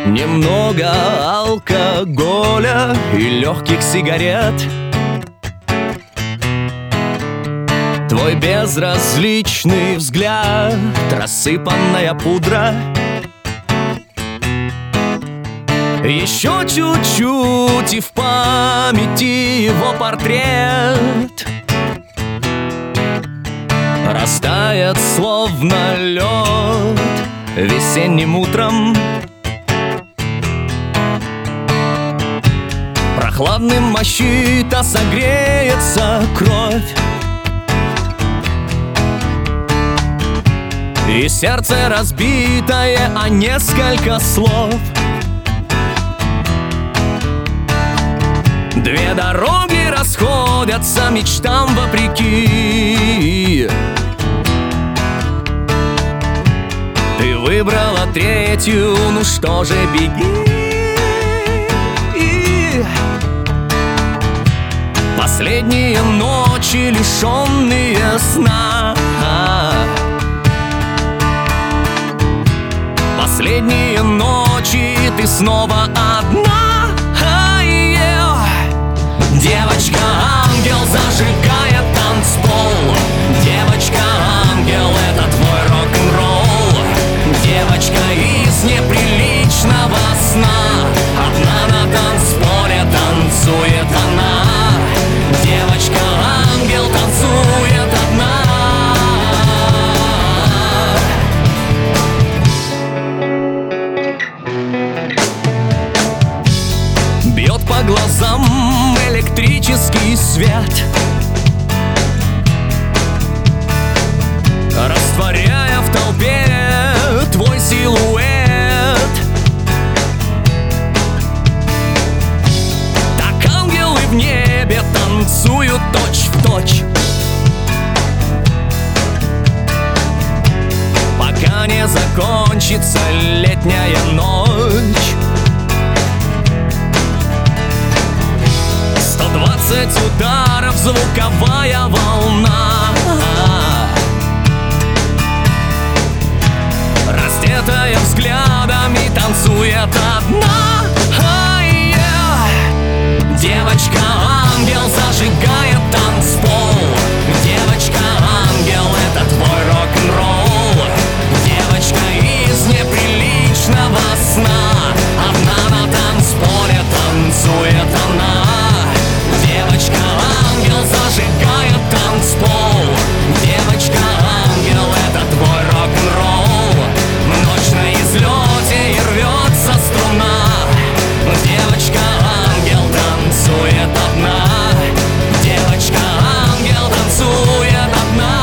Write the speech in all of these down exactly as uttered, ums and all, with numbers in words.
Немного алкоголя и легких сигарет. Твой безразличный взгляд, рассыпанная пудра. Еще чуть-чуть и в памяти его портрет растает, словно лед весенним утром. Прохладным мохито согреется кровь, и сердце разбитое о несколько слов. Две дороги расходятся мечтам вопреки. Ты выбрала третью, ну что же, беги. Последние ночи, лишенные сна. Последние ночи, ты снова одна. Девочка-ангел зажигает танцпол. Девочка-ангел, это твой рок-н-ролл. Девочка из неприличного сна, одна на танцполе танцует она. Девочка-ангел танцует одна. Бьет по глазам электрический свет, растворяя в толпе твой силуэт. Так ангелы в небе танцуют точь в точь, пока не закончится летняя ночь. сто двадцать ударов, звуковая волна, раздетая взглядами, танцует одна. Девочка-ангел зажигает танцпол. Девочка-ангел, это твой рок-н-ролл. Девочка из неприличного сна, одна на танцполе танцует она. Девочка-ангел зажигает танцпол. Девочка-ангел, это твой рок-н-ролл. Ночь на излете и рвется струна. Девочка-ангел танцует одна. Девочка-ангел танцует одна.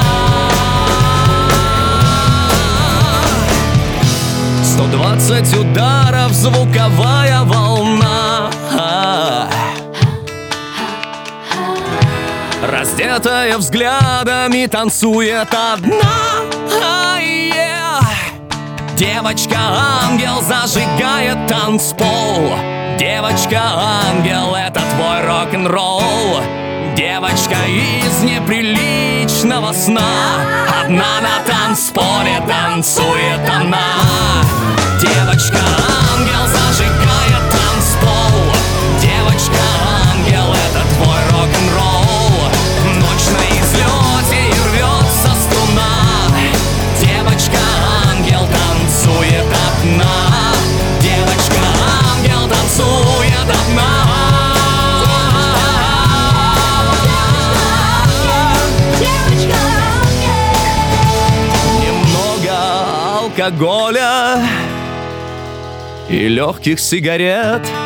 сто двадцать ударов, звуковая волна, раздетая взглядами, танцует одна. Девочка-ангел зажигает танцпол. Девочка-ангел, это твой рок-н-ролл. Девочка из неприличного сна, одна на танцполе танцует она. Девочка-ангел зажигает танцпол. Девочка-ангел, это твой рок-н-ролл. Ночь на излете и рвется струна. Девочка-ангел танцует одна. Девочка-ангел танцует одна. Немного алкоголя и легких сигарет.